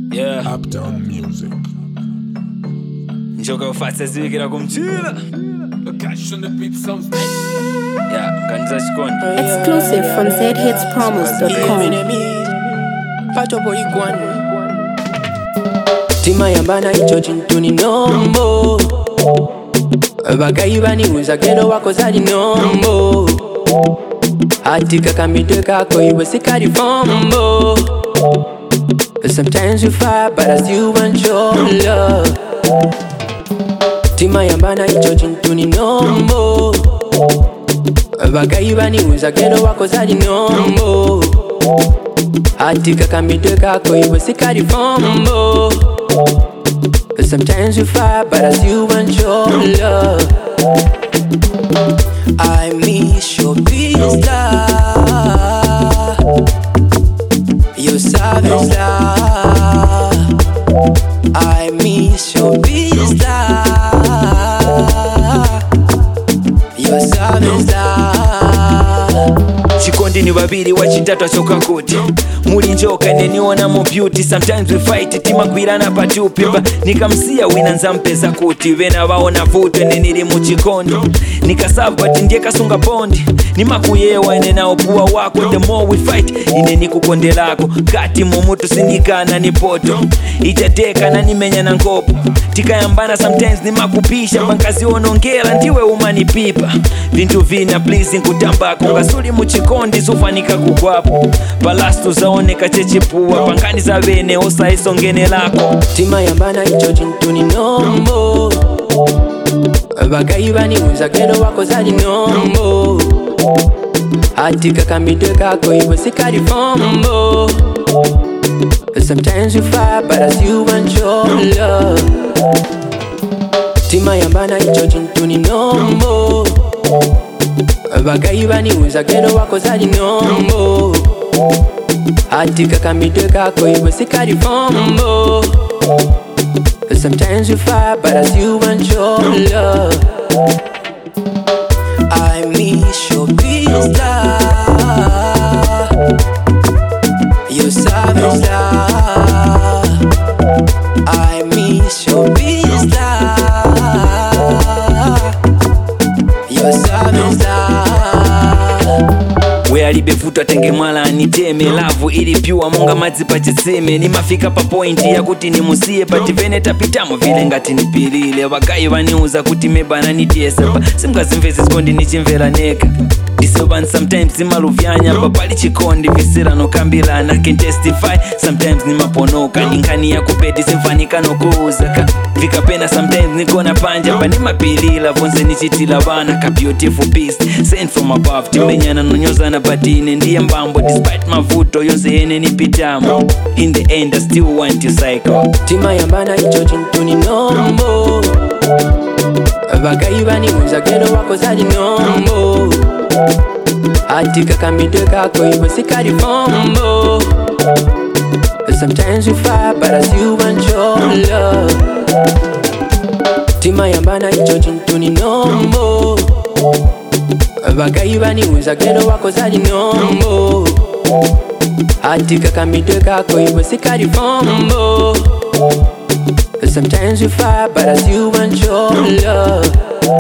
Yeah. Uptown music. Njoka ufasa ziwikira kumchila. Cash on the beat sounds Yeah, mkanisa chikondi. Exclusive from zhitspromos.com. Pato boy gwan Tima yambana icho chintu ni nombo Bagayi baniuza gero wako zali nombo Atika kamidwe kako iwe sikari fombo Sometimes you fight but I still want your love Tima yambana icho chintu ni nombo Bagayi baniuza gero wako zali nombo Atika kamidwe kako iwe sikari fombo Sometimes you fight but I still want your love I miss your peace love Your savage love I miss your peace love Your savage love Chikondi ni babiri wachitatu achoka kuti Muli njoka neniona mo beauty. Sometimes we fight timagwirana patupipa. Nikamsiya wina nzampeza kuti vena vaona vutwe neniri muchikondi. Nikasavu but ndiye kasunga bondi. Nimakuyewa ine na opuwa wako. The more we fight ine nikukonde lako. Kati mumutu sinikana ni poto. Itateka na nimenya na ngopo. Tikayambana sometimes nimakupisha. Bankazi onongera ndiwe umanipipa. Vintu vina please nkutambako. Ngasuli muchikondi sufanika kukwapo. Palastu zaoneka chechipua. Pankani za vene osa isongene lako. Tima yambana icho chintu ni nombo Bagayi baniuza gero wako zali nombo Atika kamidwe kako iwe sikari fombo Sometimes you fight but I still want your love Tima yambana icho chintu ni nombo Bagayi baniuza gero wako zali nombo Atika kamidwe kako iwe sikari fombo Sometimes you fight but I still want your love I miss your peace love Your savage love I miss your peace love Your savage love We alibevuta tenge mwala aniteme. Lavu ili piwa munga madzi pachiseme. Nimafika pa pointi ya kuti nimusiye. Pati vene tapitamo vile ngati nipilile. Bagayi vaniuza kuti mebana nitiesepa. Simkazimvezi skondi nichimvera neka. Disobani sometimes nimaluvyanya. Papali chikondi visira nokambilana. Can testify sometimes nimaponoka. Ninkani ya kupedi simfanika nokuuzaka. Vikapena sometimes nikona panja. Pa nimapilila vonse nichitila vana. Ka beautiful beast sent from above. Timenyana nonyozana batine ndiye mbambo. Despite mavuto yonse ene nipitamo. In the end I still want you psycho. Tima yambana icho chintu ni nombo Bagayi baniuza gero wako zali nombo Atika kamidwe kako iwe sikari fombo Sometimes we fight but I still want your love Tima yambana icho chintu ni nombo Bagayi baniuza gero wako zali nombo Atika kamidwe kako iwe sikari fombo Sometimes we fight but I still want your love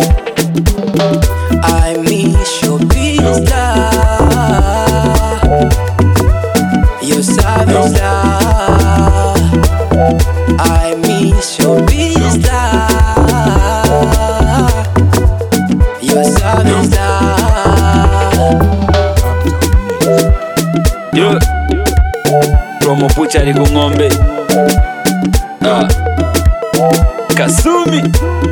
I miss your peace love Your savage love I miss your peace love Your savage love Yo Promo pucha liko ngombe. Kasumi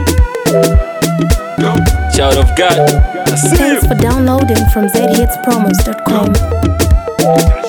Child of God. I see you. Thanks for downloading from zhitspromos.com.